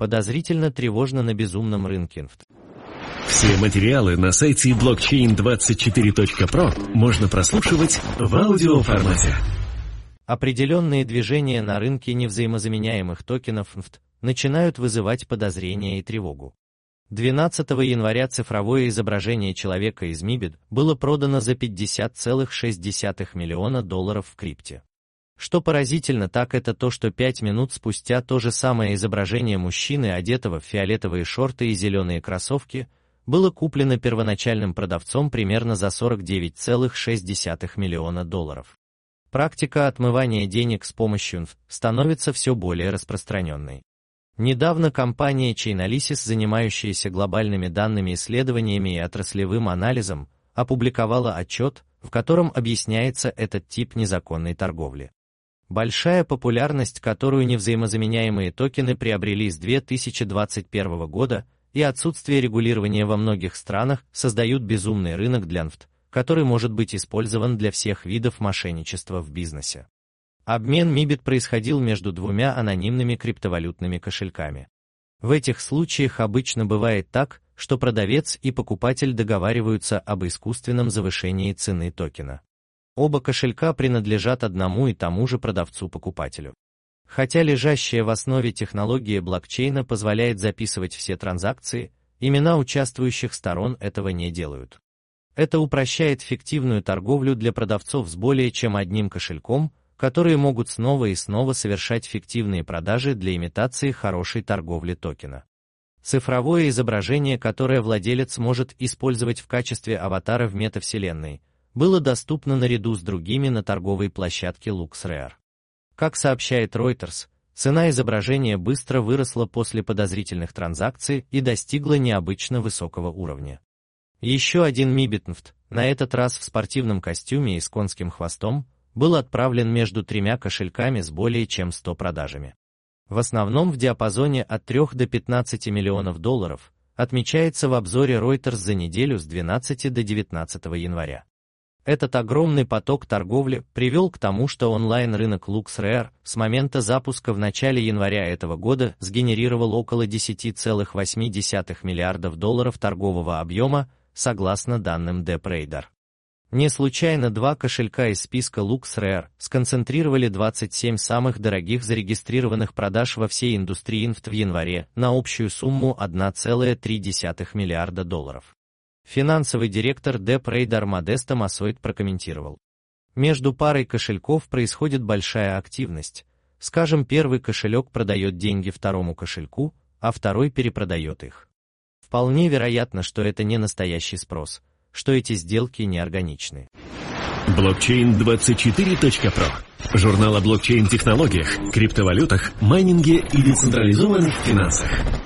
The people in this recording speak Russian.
Подозрительно тревожно на безумном рынке НФТ. Все материалы на сайте blockchain24.pro можно прослушивать в аудиоформате. Определенные движения на рынке невзаимозаменяемых токенов НФТ начинают вызывать подозрения и тревогу. 12 января цифровое изображение человека из Mibit было продано за $50,6 миллиона в крипте. Что поразительно, так это то, что 5 минут спустя то же самое изображение мужчины, одетого в фиолетовые шорты и зеленые кроссовки, было куплено первоначальным продавцом примерно за $49,6 миллиона. Практика отмывания денег с помощью НФТ становится все более распространенной. Недавно компания Chainalysis, занимающаяся глобальными данными, исследованиями и отраслевым анализом, опубликовала отчет, в котором объясняется этот тип незаконной торговли. Большая популярность, которую невзаимозаменяемые токены приобрели с 2021 года, и отсутствие регулирования во многих странах создают безумный рынок для НФТ, который может быть использован для всех видов мошенничества в бизнесе. Обмен Mibit происходил между двумя анонимными криптовалютными кошельками. В этих случаях обычно бывает так, что продавец и покупатель договариваются об искусственном завышении цены токена. Оба кошелька принадлежат одному и тому же продавцу-покупателю. Хотя лежащая в основе технология блокчейна позволяет записывать все транзакции, имена участвующих сторон этого не делают. Это упрощает фиктивную торговлю для продавцов с более чем одним кошельком, которые могут снова и снова совершать фиктивные продажи для имитации хорошей торговли токена. Цифровое изображение, которое владелец может использовать в качестве аватара в метавселенной, было доступно наряду с другими на торговой площадке LuxRare. Как сообщает Reuters, цена изображения быстро выросла после подозрительных транзакций и достигла необычно высокого уровня. Еще один Mibit НФТ, на этот раз в спортивном костюме и с конским хвостом, был отправлен между тремя кошельками с более чем 100 продажами. В основном в диапазоне от 3 до 15 миллионов долларов, отмечается в обзоре Reuters за неделю с 12 до 19 января. Этот огромный поток торговли привел к тому, что онлайн-рынок LuxRare с момента запуска в начале января этого года сгенерировал около $10,8 миллиардов торгового объема, согласно данным DeepRadar. Не случайно два кошелька из списка LuxRare сконцентрировали 27 самых дорогих зарегистрированных продаж во всей индустрии НФТ в январе на общую сумму $1,3 миллиарда. Финансовый директор DeepRadar Модесто Массойт прокомментировал: между парой кошельков происходит большая активность. Скажем, первый кошелек продает деньги второму кошельку, а второй перепродает их. Вполне вероятно, что это не настоящий спрос, что эти сделки неорганичны. Blockchain24.pro. Журнал о блокчейн-технологиях, криптовалютах, майнинге и децентрализованных финансах.